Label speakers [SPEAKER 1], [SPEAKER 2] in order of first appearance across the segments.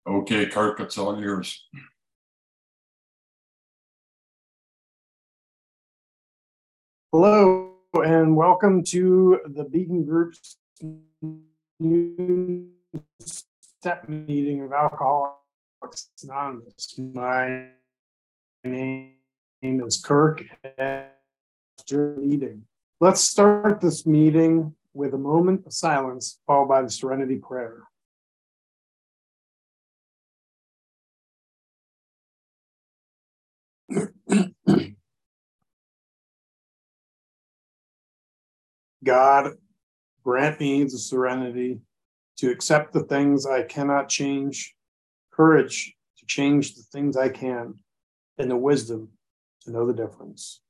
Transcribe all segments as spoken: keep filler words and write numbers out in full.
[SPEAKER 1] Okay, Kirk, it's all yours.
[SPEAKER 2] Hello, and welcome to the Beacon Group's new step meeting of Alcoholics Anonymous. My name is Kirk, and meeting. Let's start this meeting with a moment of silence, followed by the Serenity Prayer. God, grant me the serenity to accept the things I cannot change, courage to change the things I can, and the wisdom to know the difference.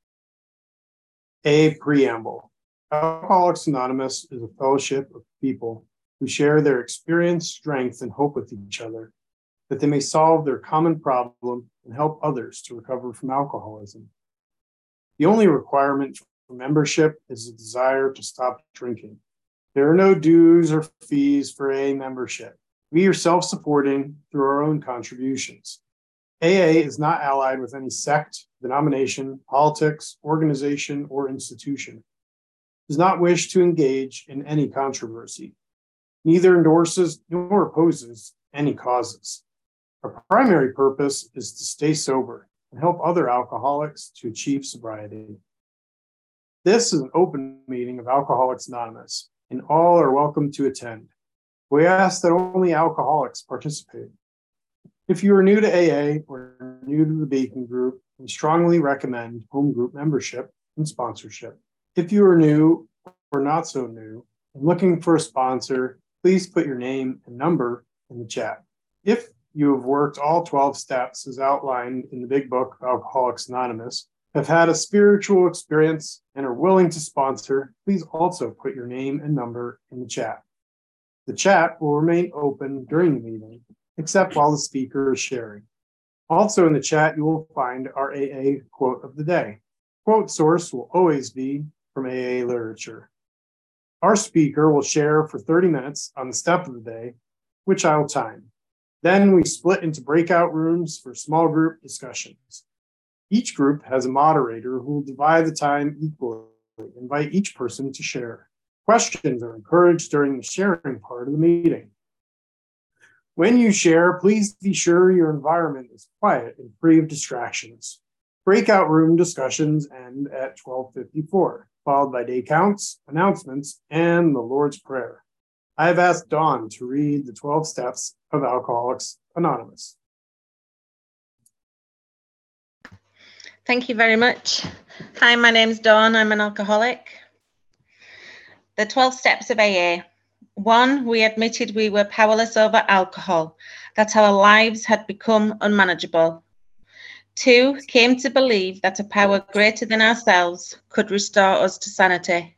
[SPEAKER 2] A preamble. Alcoholics Anonymous is a fellowship of people who share their experience, strength, and hope with each other, that they may solve their common problem and help others to recover from alcoholism. The only requirement for membership is a desire to stop drinking. There are no dues or fees for A A membership. We are self-supporting through our own contributions. A A is not allied with any sect, denomination, politics, organization, or institution. It does not wish to engage in any controversy. Neither endorses nor opposes any causes. Our primary purpose is to stay sober and help other alcoholics to achieve sobriety. This is an open meeting of Alcoholics Anonymous, and all are welcome to attend. We ask that only alcoholics participate. If you are new to A A or new to the Beacon Group, we strongly recommend home group membership and sponsorship. If you are new or not so new and looking for a sponsor, please put your name and number in the chat. If you have worked all twelve steps as outlined in the Big Book of Alcoholics Anonymous, have had a spiritual experience, and are willing to sponsor, please also put your name and number in the chat. The chat will remain open during the meeting, except while the speaker is sharing. Also in the chat, you will find our A A quote of the day. Quote source will always be from A A literature. Our speaker will share for thirty minutes on the step of the day, which I will time. Then we split into breakout rooms for small group discussions. Each group has a moderator who will divide the time equally, invite each person to share. Questions are encouraged during the sharing part of the meeting. When you share, please be sure your environment is quiet and free of distractions. Breakout room discussions end at twelve fifty-four, followed by day counts, announcements, and the Lord's Prayer. I have asked Dawn to read the twelve steps of Alcoholics Anonymous.
[SPEAKER 3] Thank you very much. Hi, my name's Dawn. I'm an alcoholic. The twelve steps of A A. One, we admitted we were powerless over alcohol, that our lives had become unmanageable. Two, came to believe that a power greater than ourselves could restore us to sanity.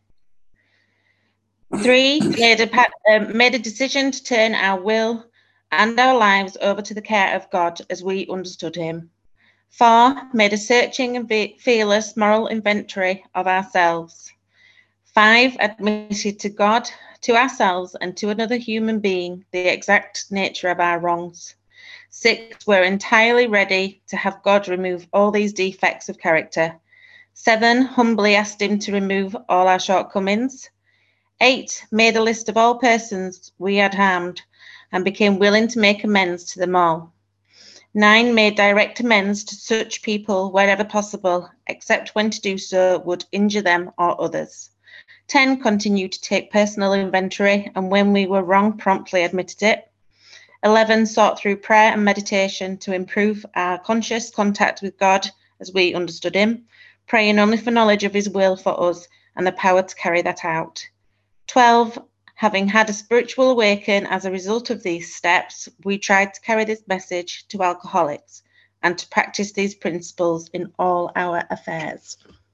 [SPEAKER 3] Three, made a, uh, made a decision to turn our will and our lives over to the care of God as we understood him. Four, made a searching and fearless moral inventory of ourselves. Five, admitted to God, to ourselves, and to another human being the exact nature of our wrongs. Six, we're entirely ready to have God remove all these defects of character. Seven, humbly asked him to remove all our shortcomings. Eight, made a list of all persons we had harmed and became willing to make amends to them all. Nine, made direct amends to such people wherever possible, except when to do so would injure them or others. Ten, continued to take personal inventory, and when we were wrong, promptly admitted it. Eleven, sought through prayer and meditation to improve our conscious contact with God as we understood him, praying only for knowledge of his will for us and the power to carry that out. Twelve, having had a spiritual awakening as a result of these steps, we tried to carry this message to alcoholics and to practice these principles in all our affairs.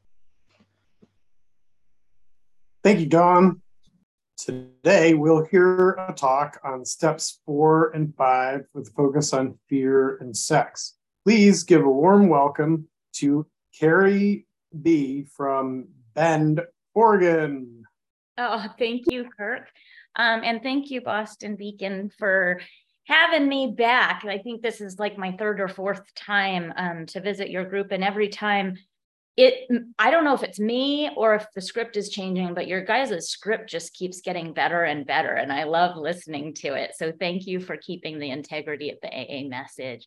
[SPEAKER 2] Thank you, Dawn. Today, we'll hear a talk on steps four and five with a focus on fear and sex. Please give a warm welcome to Carrie B. from Bend, Oregon.
[SPEAKER 4] Oh, thank you, Kirk. Um, and thank you, Boston Beacon, for having me back. I think this is like my third or fourth time um, to visit your group, and every time it, I don't know if it's me or if the script is changing, but your guys' script just keeps getting better and better, and I love listening to it. So thank you for keeping the integrity of the A A message.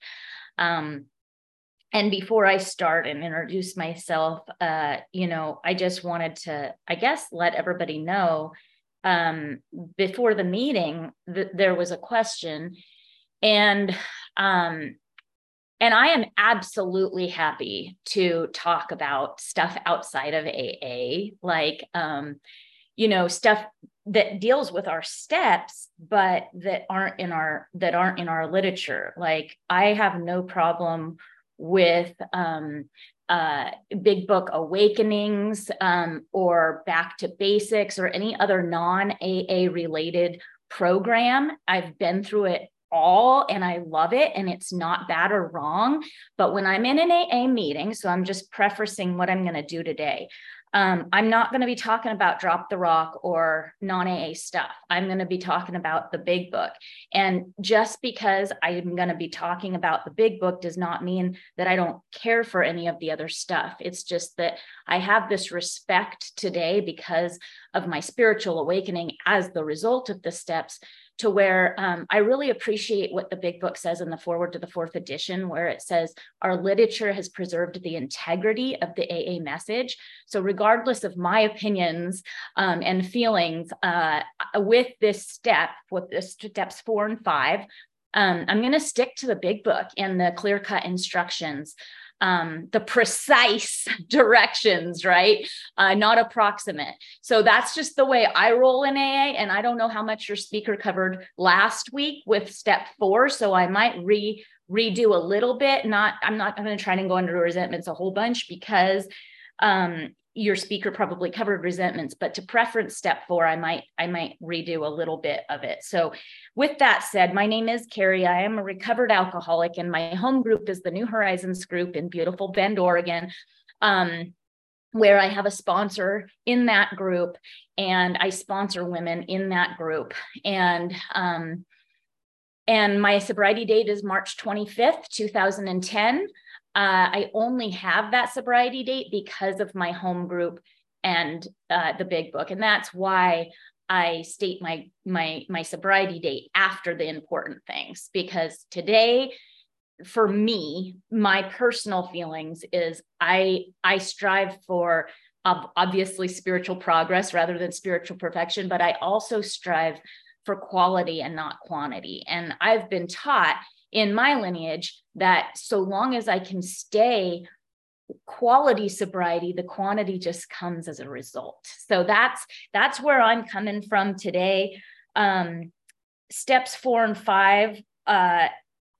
[SPEAKER 4] Um, and before I start and introduce myself, uh, you know, I just wanted to, I guess, let everybody know um, before the meeting that there was a question, and um, and I am absolutely happy to talk about stuff outside of A A, like, um, you know, stuff that deals with our steps, but that aren't in our, that aren't in our literature. Like, I have no problem with um, uh, Big Book Awakenings um, or Back to Basics or any other non-A A related program. I've been through it all and I love it, and it's not bad or wrong. But when I'm in an A A meeting, so I'm just prefacing what I'm going to do today, um, I'm not going to be talking about Drop the Rock or non-A A stuff. I'm going to be talking about the Big Book. And just because I'm going to be talking about the Big Book does not mean that I don't care for any of the other stuff. It's just that I have this respect today because of my spiritual awakening as the result of the steps, to where um, I really appreciate what the Big Book says in the foreword to the fourth edition, where it says, our literature has preserved the integrity of the A A message. So regardless of my opinions um, and feelings uh, with this step, with the steps four and five, um, I'm gonna stick to the Big Book and the clear-cut instructions. Um, the precise directions, right? Uh, not approximate. So that's just the way I roll in A A. And I don't know how much your speaker covered last week with step four. So I might re redo a little bit. Not, I'm not going to try and go into resentments a whole bunch, because um, your speaker probably covered resentments, but to preference step four, I might, I might redo a little bit of it. So with that said, my name is Carrie. I am a recovered alcoholic, and my home group is the New Horizons group in beautiful Bend, Oregon, um, where I have a sponsor in that group, and I sponsor women in that group. And, um, and my sobriety date is March twenty-fifth, two thousand ten. Uh, I only have that sobriety date because of my home group and uh, the Big Book. And that's why I state my, my, my sobriety date after the important things, because today, for me, my personal feelings is I, I strive for ob- obviously spiritual progress rather than spiritual perfection, but I also strive for quality and not quantity. And I've been taught in my lineage that so long as I can stay quality sobriety, the quantity just comes as a result. So that's that's where I'm coming from today. Um, steps four and five, uh,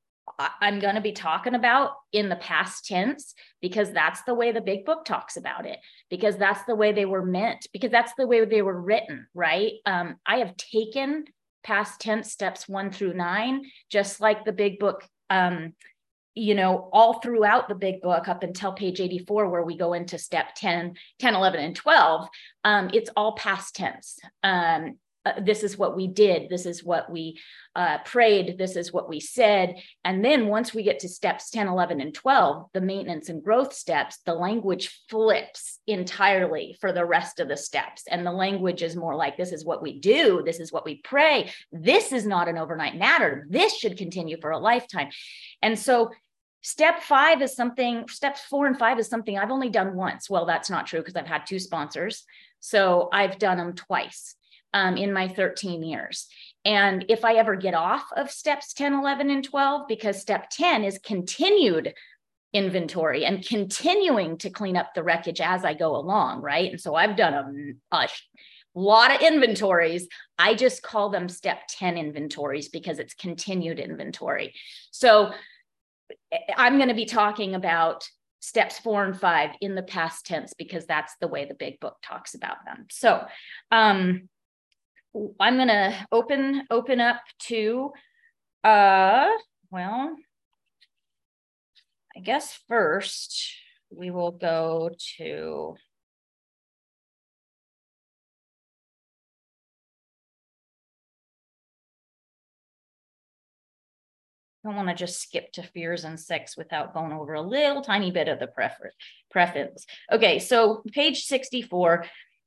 [SPEAKER 4] I'm going to be talking about in the past tense, because that's the way the Big Book talks about it, because that's the way they were meant, because that's the way they were written, right? Um, I have taken past tense steps one through nine, just like the Big Book, um, you know, all throughout the Big Book up until page eighty-four, where we go into step ten, ten, eleven, and twelve. Um, it's all past tense. Um, uh, this is what we did. This is what we uh, prayed. This is what we said. And then once we get to steps ten, eleven, and twelve, the maintenance and growth steps, the language flips entirely for the rest of the steps. And the language is more like, this is what we do. This is what we pray. This is not an overnight matter. This should continue for a lifetime. And so step five is something, steps four and five is something I've only done once. Well, that's not true, because I've had two sponsors. So I've done them twice um, in my thirteen years. And if I ever get off of steps ten, eleven, and twelve, because step ten is continued inventory and continuing to clean up the wreckage as I go along, right? And so I've done a, a lot of inventories. I just call them step ten inventories because it's continued inventory. So I'm going to be talking about steps four and five in the past tense, because that's the way the Big Book talks about them. So um, I'm going to open, open up to, uh, well, I guess first we will go to don't want to just skip to fears and sex without going over a little tiny bit of the prefer- preference. Okay, so page sixty-four,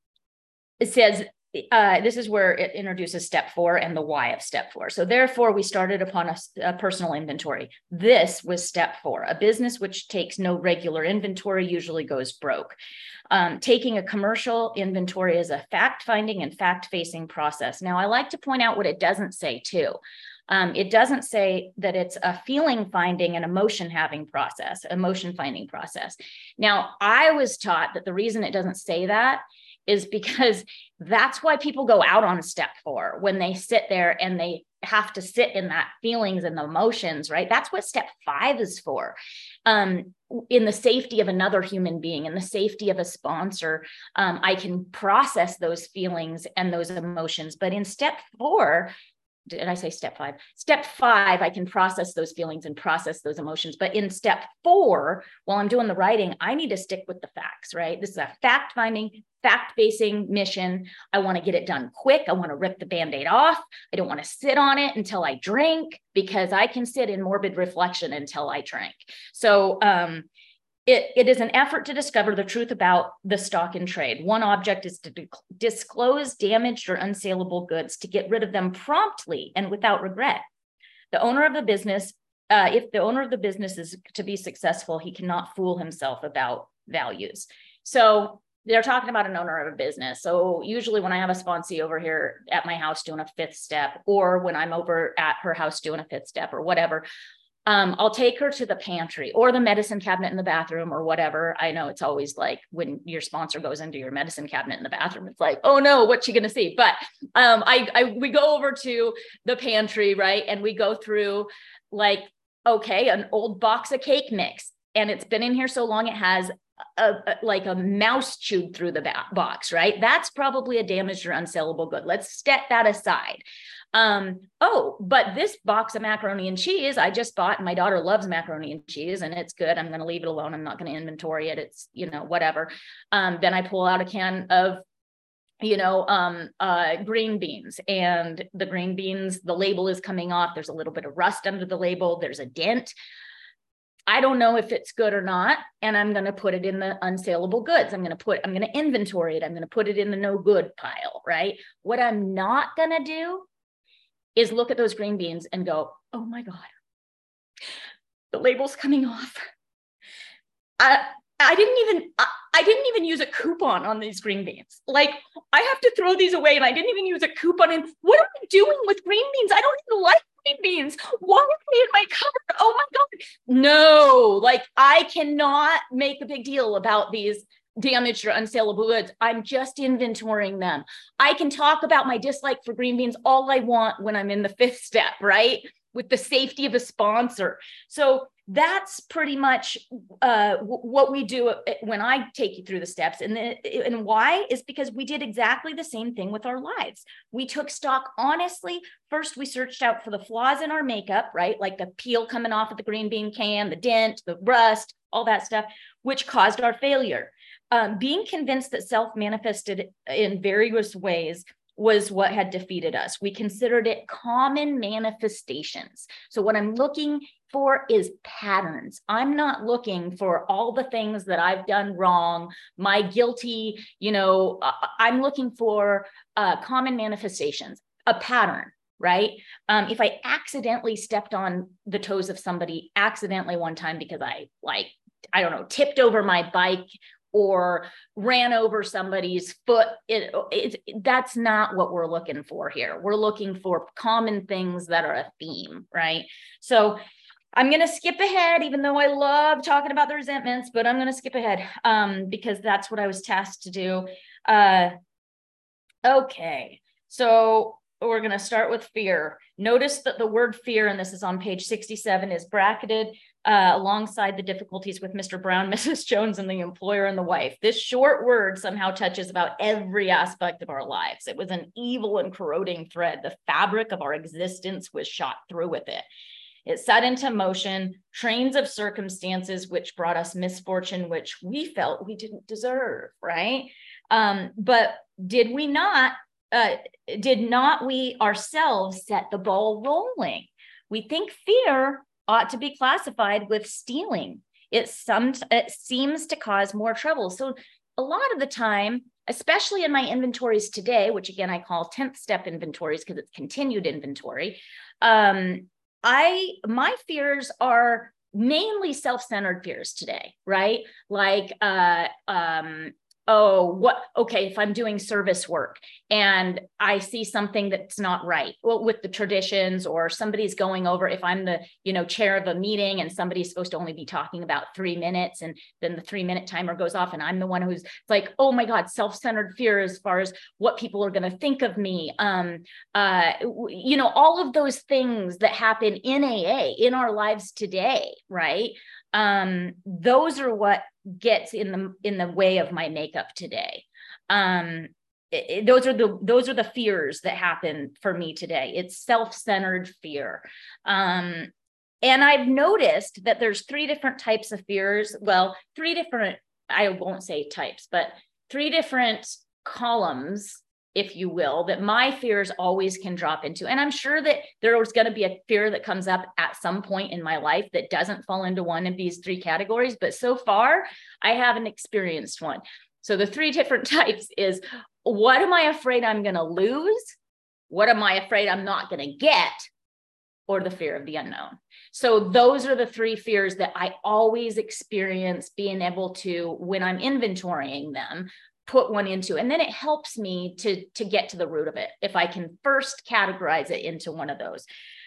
[SPEAKER 4] it says, uh, this is where it introduces step four and the why of step four. So therefore, we started upon a, a personal inventory. This was step four. A business which takes no regular inventory usually goes broke. Um, taking a commercial inventory is a fact-finding and fact-facing process. Now, I like to point out what it doesn't say too. Um, it doesn't say that it's a feeling finding and emotion having process, emotion finding process. Now, I was taught that the reason it doesn't say that is because that's why people go out on step four, when they sit there and they have to sit in that feelings and the emotions, right? That's what step five is for. Um, in the safety of another human being, in the safety of a sponsor, um, I can process those feelings and those emotions. But in step four, did I say step five? Step five, I can process those feelings and process those emotions. But in step four, while I'm doing the writing, I need to stick with the facts, right? This is a fact-finding, fact-basing mission. I want to get it done quick. I want to rip the Band-Aid off. I don't want to sit on it until I drink, because I can sit in morbid reflection until I drink. So, um, It, it is an effort to discover the truth about the stock in trade. One object is to di- disclose damaged or unsaleable goods to get rid of them promptly and without regret. The owner of the business, uh, if the owner of the business is to be successful, he cannot fool himself about values. So they're talking about an owner of a business. So usually when I have a sponsee over here at my house doing a fifth step, or when I'm over at her house doing a fifth step or whatever, Um, I'll take her to the pantry or the medicine cabinet in the bathroom or whatever. I know it's always like when your sponsor goes into your medicine cabinet in the bathroom, it's like, oh no, what's she going to see? But um, I, I, we go over to the pantry, right? And we go through like, okay, an old box of cake mix. And it's been in here so long, it has a, a like a mouse chewed through the box, right? That's probably a damaged or unsellable good. Let's step that aside. Um, oh, but this box of macaroni and cheese I just bought, and my daughter loves macaroni and cheese and it's good. I'm going to leave it alone. I'm not going to inventory it. It's, you know, whatever. Um, then I pull out a can of, you know, um, uh, green beans, and the green beans, the label is coming off. There's a little bit of rust under the label. There's a dent. I don't know if it's good or not. And I'm going to put it in the unsaleable goods. I'm going to put, I'm going to inventory it. I'm going to put it in the no good pile, right? What I'm not going to do is look at those green beans and go, oh my God, the label's coming off. I, I didn't even, I, I didn't even use a coupon on these green beans. Like, I have to throw these away, and I didn't even use a coupon. And what am I doing with green beans? I don't even like green beans. Why are they in my cupboard? Oh my God. No, like, I cannot make a big deal about these damaged or unsaleable goods. I'm just inventorying them. I can talk about my dislike for green beans all I want when I'm in the fifth step, right? With the safety of a sponsor. So that's pretty much uh, w- what we do when I take you through the steps. And, the, and why is because we did exactly the same thing with our lives. We took stock honestly. First, we searched out for the flaws in our makeup, right? Like the peel coming off of the green bean can, the dent, the rust, all that stuff, which caused our failure. Um, being convinced that self manifested in various ways was what had defeated us. We considered it common manifestations. So what I'm looking for is patterns. I'm not looking for all the things that I've done wrong, my guilty, you know, uh, I'm looking for uh, common manifestations, a pattern, right? Um, if I accidentally stepped on the toes of somebody accidentally one time because I like, I don't know, tipped over my bike or ran over somebody's foot, it, it, that's not what we're looking for here. We're looking for common things that are a theme, right? So I'm going to skip ahead, even though I love talking about the resentments, but I'm going to skip ahead um, because that's what I was tasked to do. Uh, okay, so we're going to start with fear. Notice that the word fear, and this is on page sixty-seven, is bracketed Uh, alongside the difficulties with Mister Brown, Missus Jones, and the employer and the wife. This short word somehow touches about every aspect of our lives. It was an evil and corroding thread. The fabric of our existence was shot through with it. It set into motion trains of circumstances which brought us misfortune, which we felt we didn't deserve, right? Um, but did we not, uh, did not we ourselves set the ball rolling? we think fear ought to be classified with stealing. It, some, it seems to cause more trouble. So a lot of the time, especially in my inventories today, which again, I call tenth step inventories because it's continued inventory, um, I my fears are mainly self-centered fears today, right? Like, uh, um, oh, what, okay, if I'm doing service work and I see something that's not right, well, with the traditions, or somebody's going over, if I'm the, you know, chair of a meeting and somebody's supposed to only be talking about three minutes and then the three minute timer goes off and I'm the one who's like, oh my God, self-centered fear as far as what people are going to think of me. Um, uh, you know, all of those things that happen in A A, in our lives today, right? Um, those are what gets in the in the way of my makeup today. Um, it, it, those are the those are the fears that happen for me today. It's self-centered fear. Um, and I've noticed that there's three different types of fears. Well, three different, I won't say types, but three different columns, if you will, that my fears always can drop into. And I'm sure that there's going to be a fear that comes up at some point in my life that doesn't fall into one of these three categories. But so far, I haven't experienced one. So the three different types is, what am I afraid I'm going to lose? What am I afraid I'm not going to get? Or the fear of the unknown. So those are the three fears that I always experience being able to, when I'm inventorying them, put one into, and then it helps me to, to get to the root of it if I can first categorize it into one of those.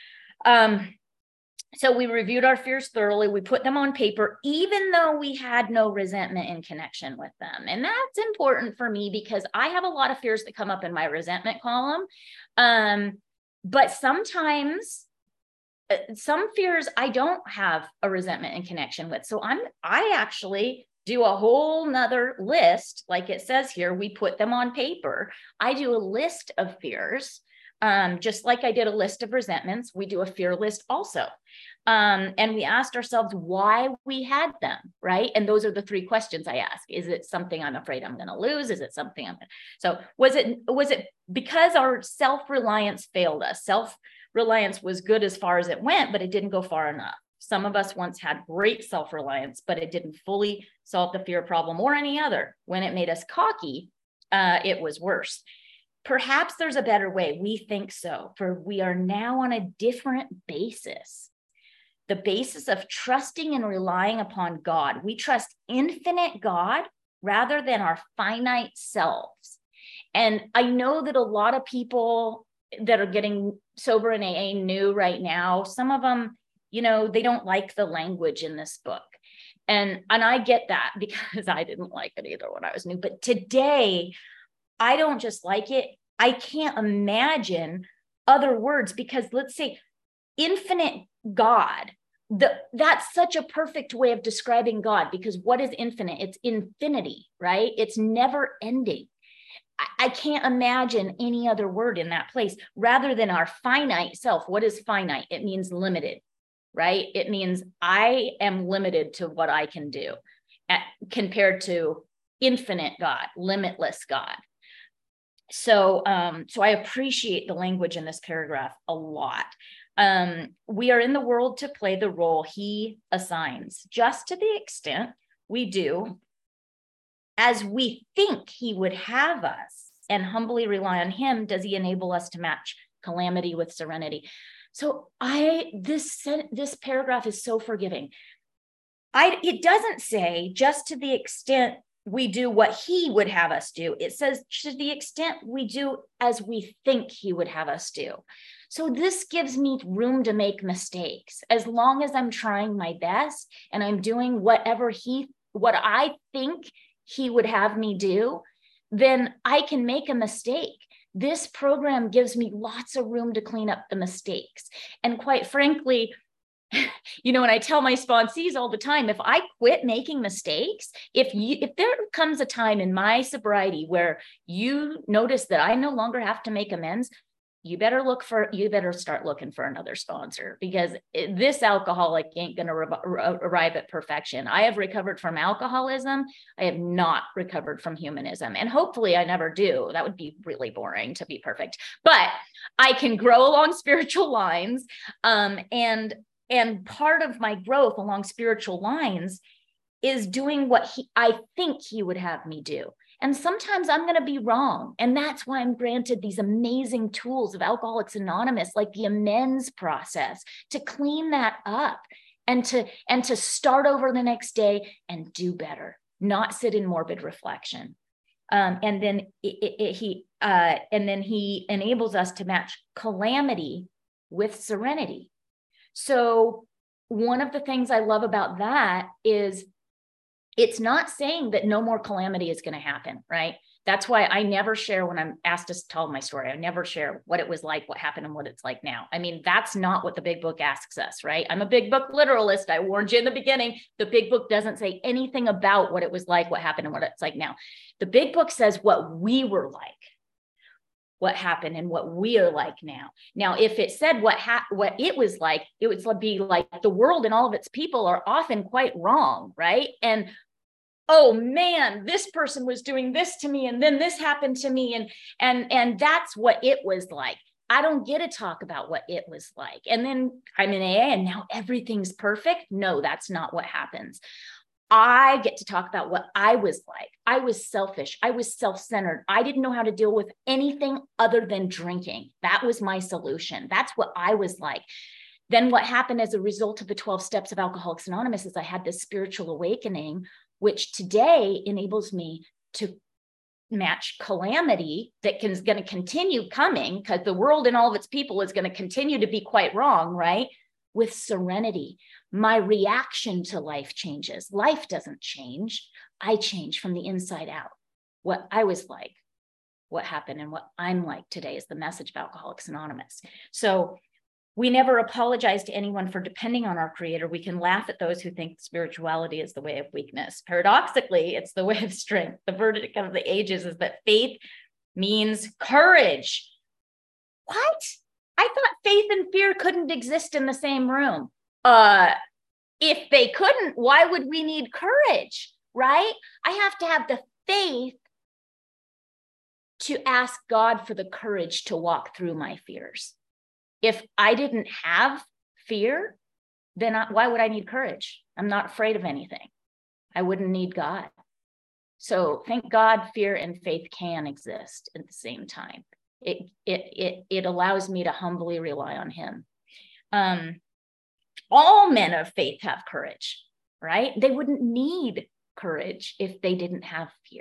[SPEAKER 4] Um, so we reviewed our fears thoroughly. We put them on paper, even though we had no resentment in connection with them. And that's important for me because I have a lot of fears that come up in my resentment column. Um, but sometimes uh, some fears I don't have a resentment in connection with. So I'm, I actually do a whole nother list, like it says here, we put them on paper. I do a list of fears, um, just like I did a list of resentments, we do a fear list also. Um, and we asked ourselves why we had them, right? And those are the three questions I ask. Is it something I'm afraid I'm gonna lose? Is it something I'm gonna... So was it, was it because our self-reliance failed us? Self-reliance was good as far as it went, but it didn't go far enough. Some of us once had great self-reliance, but it didn't fully solve the fear problem or any other. When it made us cocky, uh, it was worse. Perhaps there's a better way. We think so, for we are now on a different basis. The basis of trusting and relying upon God. We trust infinite God rather than our finite selves. And I know that a lot of people that are getting sober in A A new right now, some of them, you know, they don't like the language in this book. And, and I get that because I didn't like it either when I was new. But today, I don't just like it. I can't imagine other words because let's say infinite God, the, that's such a perfect way of describing God because what is infinite? It's infinity, right? It's never ending. I, I can't imagine any other word in that place rather than our finite self. What is finite? It means limited. Right? It means I am limited to what I can do at, compared to infinite God, limitless God. So, um, so I appreciate the language in this paragraph a lot. Um, we are in the world to play the role he assigns, just to the extent we do as we think he would have us and humbly rely on him, does he enable us to match calamity with serenity. So I, this, this paragraph is so forgiving. I, it doesn't say just to the extent we do what he would have us do. It says to the extent we do as we think he would have us do. So this gives me room to make mistakes. As long as I'm trying my best and I'm doing whatever he, what I think he would have me do, then I can make a mistake. This program gives me lots of room to clean up the mistakes. And quite frankly, you know, and I tell my sponsees all the time, if I quit making mistakes, if you, if there comes a time in my sobriety where you notice that I no longer have to make amends, you better look for, you better start looking for another sponsor, because it, this alcoholic ain't going to arrive at perfection. I have recovered from alcoholism. I have not recovered from humanism. And hopefully I never do. That would be really boring to be perfect, but I can grow along spiritual lines. Um, and, and part of my growth along spiritual lines is doing what he, I think he would have me do. And sometimes I'm going to be wrong. And that's why I'm granted these amazing tools of Alcoholics Anonymous, like the amends process, to clean that up and to, and to start over the next day and do better, not sit in morbid reflection. Um, and then it, it, it, he, uh, and then he enables us to match calamity with serenity. So one of the things I love about that is it's not saying that no more calamity is going to happen, right? That's why I never share when I'm asked to tell my story. I never share what it was like, what happened, and what it's like now. I mean, that's not what the big book asks us, right? I'm a big book literalist. I warned you in the beginning. The big book doesn't say anything about what it was like, what happened, and what it's like now. The big book says what we were like, what happened, and what we are like now. Now, if it said what ha- what it was like, it would be like the world and all of its people are often quite wrong, right? And oh man, this person was doing this to me, and then this happened to me, and and and that's what it was like. I don't get to talk about what it was like. And then I'm in A A and now everything's perfect. No, that's not what happens. I get to talk about what I was like. I was selfish. I was self-centered. I didn't know how to deal with anything other than drinking. That was my solution. That's what I was like. Then what happened as a result of the twelve steps of Alcoholics Anonymous is I had this spiritual awakening, which today enables me to match calamity that can, is going to continue coming, because the world and all of its people is going to continue to be quite wrong, right? With serenity. My reaction to life changes. Life doesn't change. I change from the inside out. What I was like, what happened, and what I'm like today is the message of Alcoholics Anonymous. So we never apologize to anyone for depending on our Creator. We can laugh at those who think spirituality is the way of weakness. Paradoxically, it's the way of strength. The verdict of the ages is that faith means courage. What? I thought faith and fear couldn't exist in the same room. Uh, if they couldn't, why would we need courage, right? I have to have the faith to ask God for the courage to walk through my fears. If I didn't have fear, then I, why would I need courage? I'm not afraid of anything. I wouldn't need God. So thank God, fear and faith can exist at the same time. It, it, it, it allows me to humbly rely on Him. Um, all men of faith have courage, right? They wouldn't need courage if they didn't have fear.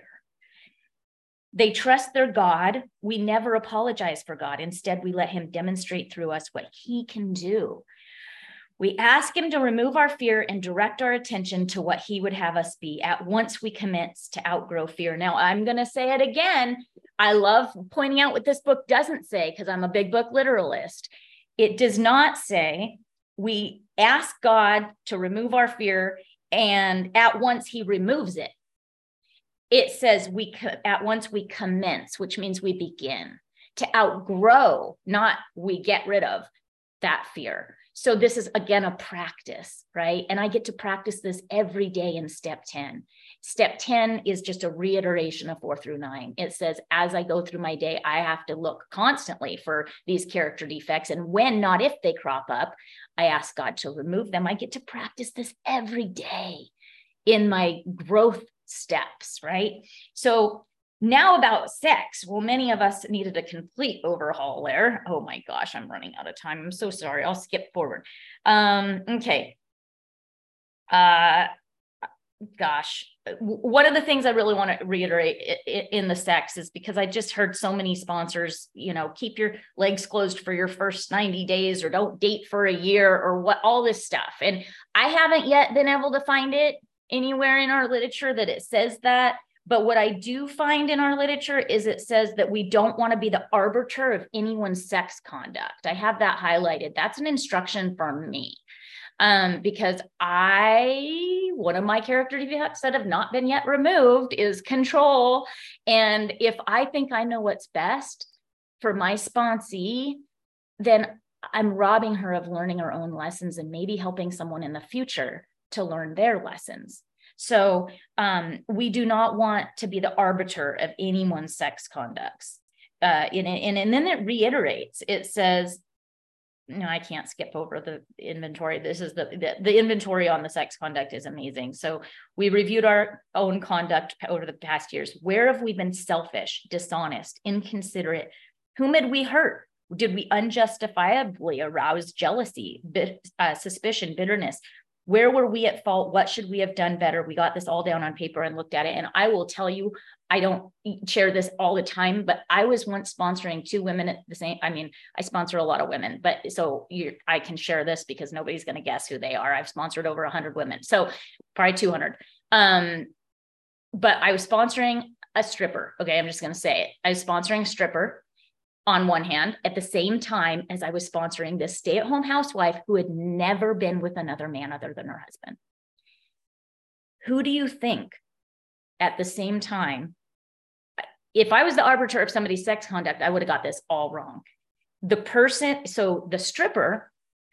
[SPEAKER 4] They trust their God. We never apologize for God. Instead, we let Him demonstrate through us what He can do. We ask Him to remove our fear and direct our attention to what He would have us be at once we commence to outgrow fear. Now, I'm going to say it again. I love pointing out what this book doesn't say, because I'm a big book literalist. It does not say we ask God to remove our fear and at once He removes it. It says we at once we commence, which means we begin to outgrow, not we get rid of that fear. So this is, again, a practice, right? And I get to practice this every day in step ten. Step ten is just a reiteration of four through nine. It says, as I go through my day, I have to look constantly for these character defects. And when, not if they crop up, I ask God to remove them. I get to practice this every day in my growth steps, right? So now about sex. Well, many of us needed a complete overhaul there. Oh my gosh, I'm running out of time. I'm so sorry. I'll skip forward. Um, okay. Uh, gosh, one of the things I really want to reiterate in the sex is because I just heard so many sponsors, you know, keep your legs closed for your first ninety days, or don't date for a year, or what, all this stuff. And I haven't yet been able to find it anywhere in our literature that it says that. But what I do find in our literature is it says that we don't want to be the arbiter of anyone's sex conduct. I have that highlighted. That's an instruction from me. Um, because I, one of my character defects that have not been yet removed is control. And if I think I know what's best for my sponsee, then I'm robbing her of learning her own lessons and maybe helping someone in the future to learn their lessons. So um, we do not want to be the arbiter of anyone's sex conducts. Uh, and, and, and then it reiterates, it says, no, I can't skip over the inventory. This is the, the, the inventory on the sex conduct is amazing. So we reviewed our own conduct over the past years. Where have we been selfish, dishonest, inconsiderate? Whom had we hurt? Did we unjustifiably arouse jealousy, bit, uh, suspicion, bitterness? Where were we at fault? What should we have done better? We got this all down on paper and looked at it. And I will tell you, I don't share this all the time, but I was once sponsoring two women at the same, I mean, I sponsor a lot of women, but so you, I can share this because nobody's going to guess who they are. I've sponsored over a hundred women. So probably two hundred. Um, but I was sponsoring a stripper. Okay. I'm just going to say it. I was sponsoring a stripper on one hand, at the same time as I was sponsoring this stay-at-home housewife who had never been with another man other than her husband. Who do you think at the same time, if I was the arbiter of somebody's sex conduct, I would have got this all wrong. The person, so the stripper,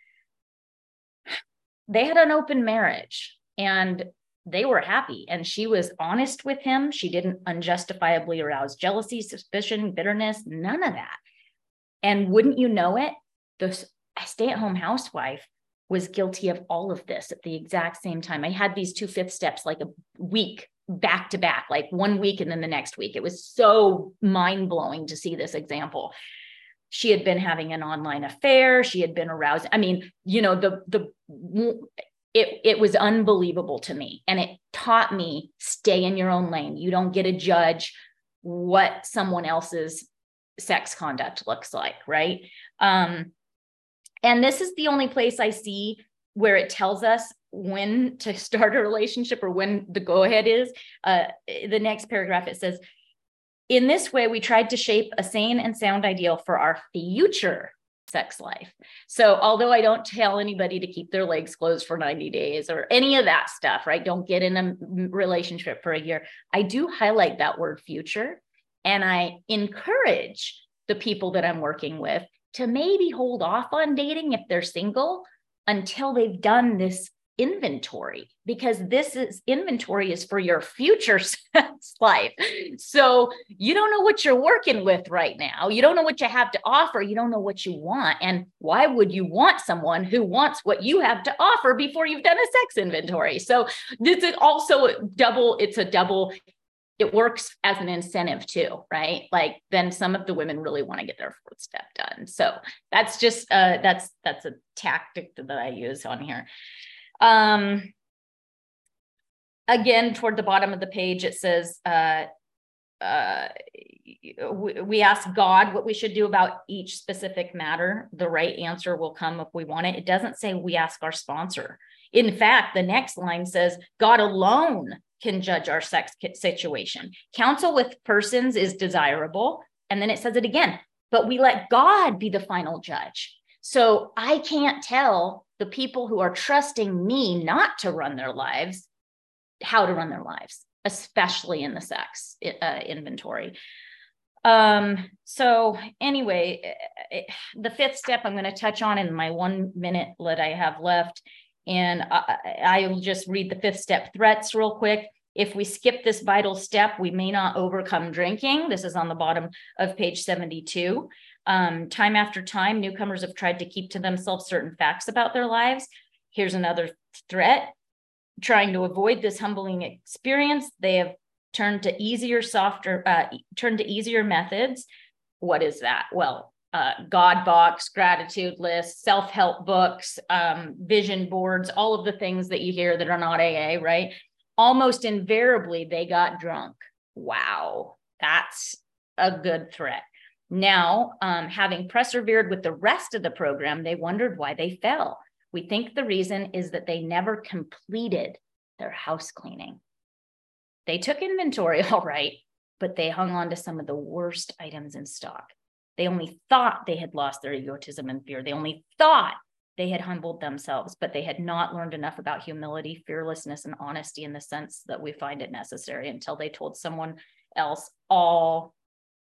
[SPEAKER 4] they had an open marriage and they were happy, and she was honest with him. She didn't unjustifiably arouse jealousy, suspicion, bitterness, none of that. And wouldn't you know it, the stay-at-home housewife was guilty of all of this at the exact same time. I had these two fifth steps like a week back to back, like one week and then the next week. It was so mind-blowing to see this example. She had been having an online affair. She had been aroused. I mean, you know, the, the, It, it was unbelievable to me. And it taught me, stay in your own lane. You don't get to judge what someone else's sex conduct looks like, right? Um, and this is the only place I see where it tells us when to start a relationship or when the go-ahead is. Uh, the next paragraph, it says, in this way, we tried to shape a sane and sound ideal for our future sex life. So although I don't tell anybody to keep their legs closed for ninety days or any of that stuff, right? Don't get in a relationship for a year. I do highlight that word future. And I encourage the people that I'm working with to maybe hold off on dating if they're single until they've done this inventory, because this is inventory is for your future sex life. So you don't know what you're working with right now. You don't know what you have to offer. You don't know what you want. And why would you want someone who wants what you have to offer before you've done a sex inventory? So this is also a double, it's a double, it works as an incentive too, right? Like then some of the women really want to get their fourth step done. So that's just, uh, that's, that's a tactic that I use on here. Um, again, toward the bottom of the page, it says, uh, uh, we, we ask God what we should do about each specific matter. The right answer will come if we want it. It doesn't say we ask our sponsor. In fact, the next line says, God alone can judge our sex situation. Counsel with persons is desirable. And then it says it again, but we let God be the final judge. So I can't tell the people who are trusting me not to run their lives, how to run their lives, especially in the sex uh, inventory. Um, so anyway, it, the fifth step I'm going to touch on in my one minute that I have left. And I, I will just read the fifth step threats real quick. If we skip this vital step, we may not overcome drinking. This is on the bottom of page seventy-two. Um, time after time, newcomers have tried to keep to themselves certain facts about their lives. Here's another threat. Trying to avoid this humbling experience, they have turned to easier, softer, uh, turned to easier methods. What is that? Well, uh, God box, gratitude lists, self-help books, um, vision boards, all of the things that you hear that are not A A, right? Almost invariably, they got drunk. Wow, that's a good threat. Now, um, having persevered with the rest of the program, they wondered why they fell. We think the reason is that they never completed their house cleaning. They took inventory, all right, but they hung on to some of the worst items in stock. They only thought they had lost their egotism and fear. They only thought they had humbled themselves, but they had not learned enough about humility, fearlessness, and honesty in the sense that we find it necessary until they told someone else all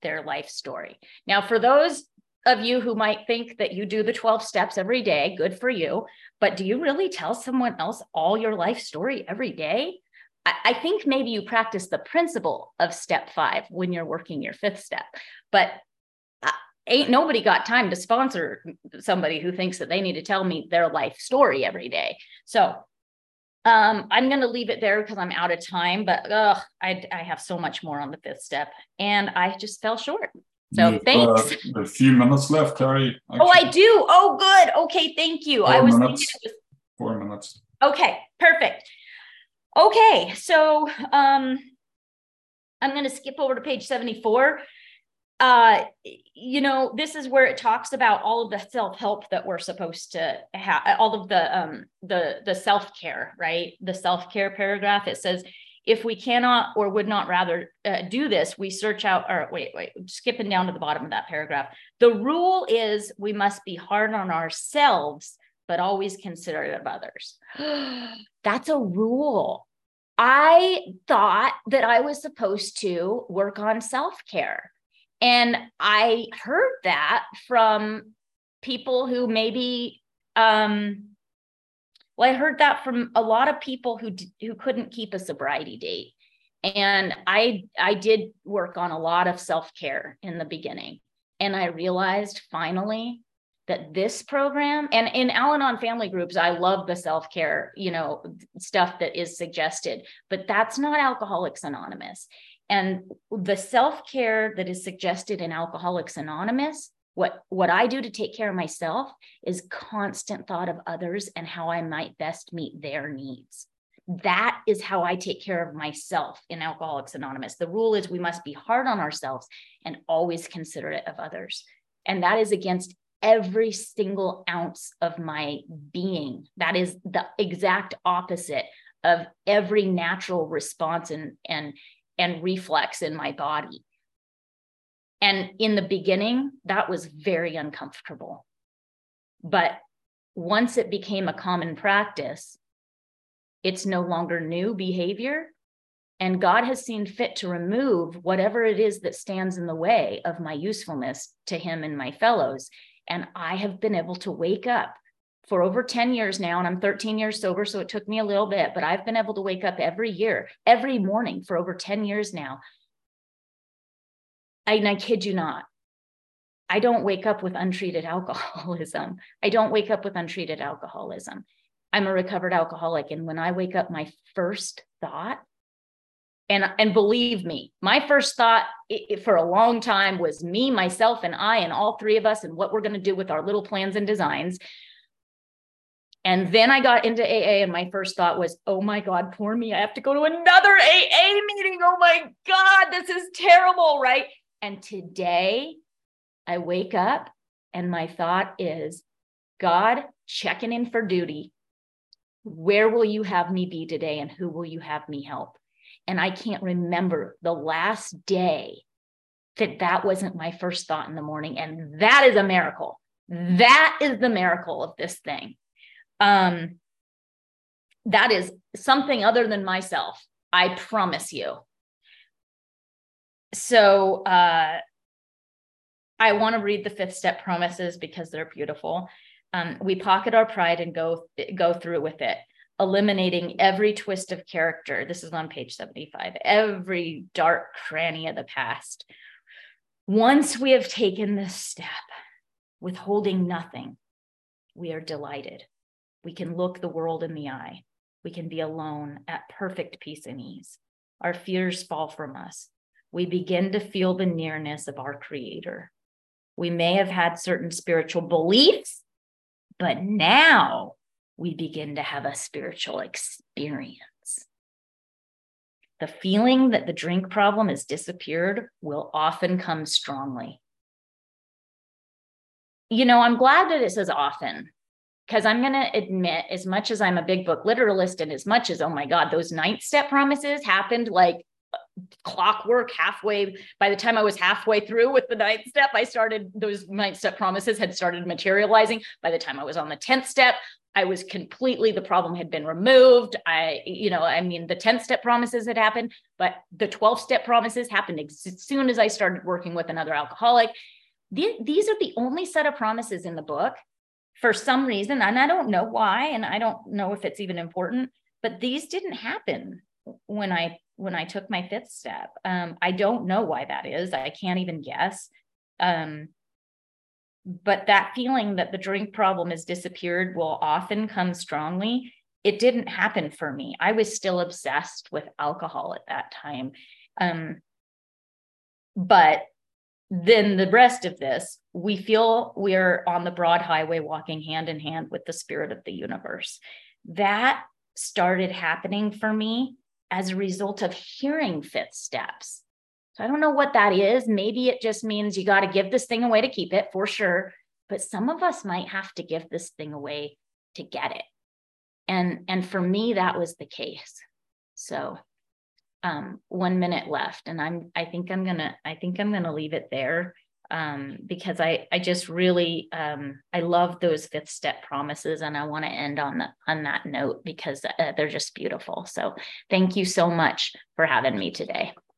[SPEAKER 4] their life story. Now, for those of you who might think that you do the twelve steps every day, good for you. But do you really tell someone else all your life story every day? I, I think maybe you practice the principle of step five when you're working your fifth step, but uh, ain't nobody got time to sponsor somebody who thinks that they need to tell me their life story every day. So um, I'm going to leave it there because I'm out of time, but uh, I, I have so much more on the fifth step and I just fell short. So
[SPEAKER 1] You've,
[SPEAKER 4] thanks.
[SPEAKER 1] Uh, a few minutes left, Carrie.
[SPEAKER 4] Oh, I do. Oh, good. Okay. Thank you.
[SPEAKER 1] Four
[SPEAKER 4] I was
[SPEAKER 1] minutes.
[SPEAKER 4] thinking it
[SPEAKER 1] Four minutes.
[SPEAKER 4] was, okay, perfect. Okay. So, um, I'm going to skip over to page seventy-four. Uh, you know, this is where it talks about all of the self-help that we're supposed to have, all of the, um, the, the self-care, right? The self-care paragraph, it says, if we cannot or would not rather uh, do this, we search out, or wait, wait, skipping down to the bottom of that paragraph. The rule is we must be hard on ourselves, but always considerate of others. That's a rule. I thought that I was supposed to work on self-care. And I heard that from people who maybe, um, well, I heard that from a lot of people who who couldn't keep a sobriety date. And I, I did work on a lot of self-care in the beginning. And I realized finally that this program, and in Al-Anon family groups, I love the self-care, you know, stuff that is suggested, but that's not Alcoholics Anonymous. And the self-care that is suggested in Alcoholics Anonymous, what, what I do to take care of myself is constant thought of others and how I might best meet their needs. That is how I take care of myself in Alcoholics Anonymous. The rule is we must be hard on ourselves and always considerate of others. And that is against every single ounce of my being. That is the exact opposite of every natural response and, and, and reflex in my body. And in the beginning, that was very uncomfortable. But once it became a common practice, it's no longer new behavior. And God has seen fit to remove whatever it is that stands in the way of my usefulness to him and my fellows. And I have been able to wake up for over ten years now, and I'm thirteen years sober, so it took me a little bit, but I've been able to wake up every year, every morning for over ten years now. I, and I kid you not, I don't wake up with untreated alcoholism. I don't wake up with untreated alcoholism. I'm a recovered alcoholic. And when I wake up, my first thought, and, and believe me, my first thought it, it, for a long time was me, myself, and I, and all three of us, and what we're going to do with our little plans and designs. And then I got into A A, and my first thought was, oh my God, poor me. I have to go to another A A meeting. Oh my God, this is terrible, right? And today I wake up and my thought is, God, checking in for duty. Where will you have me be today, and who will you have me help? And I can't remember the last day that that wasn't my first thought in the morning. And that is a miracle. That is the miracle of this thing. Um, that is something other than myself. I promise you. So uh, I want to read the fifth step promises because they're beautiful. Um, we pocket our pride and go, go through with it, eliminating every twist of character. This is on page seventy-five, every dark cranny of the past. Once we have taken this step, withholding nothing, we are delighted. We can look the world in the eye. We can be alone at perfect peace and ease. Our fears fall from us. We begin to feel the nearness of our Creator. We may have had certain spiritual beliefs, but now we begin to have a spiritual experience. The feeling that the drink problem has disappeared will often come strongly. You know, I'm glad that it says often, because I'm going to admit, as much as I'm a big book literalist, and as much as, oh my God, those ninth step promises happened like clockwork halfway. By the time I was halfway through with the ninth step, I started, those ninth step promises had started materializing. By the time I was on the tenth step, I was completely, the problem had been removed. I, you know, I mean, the ten step promises had happened, but the twelve step promises happened as soon as I started working with another alcoholic. The, these are the only set of promises in the book for some reason. And I don't know why, and I don't know if it's even important, but these didn't happen when I, when I took my fifth step. Um, I don't know why that is. I can't even guess. Um, But that feeling that the drink problem has disappeared will often come strongly. It didn't happen for me. I was still obsessed with alcohol at that time. Um, but then the rest of this, we feel we're on the broad highway walking hand in hand with the spirit of the universe. That started happening for me as a result of hearing fifth steps. So I don't know what that is. Maybe it just means you got to give this thing away to keep it, for sure. But some of us might have to give this thing away to get it. And, and for me, that was the case. So um, one minute left, and I'm, I think I'm gonna, I think I'm gonna leave it there um, because I, I just really, um, I love those fifth step promises, and I want to end on the, on that note because uh, they're just beautiful. So thank you so much for having me today.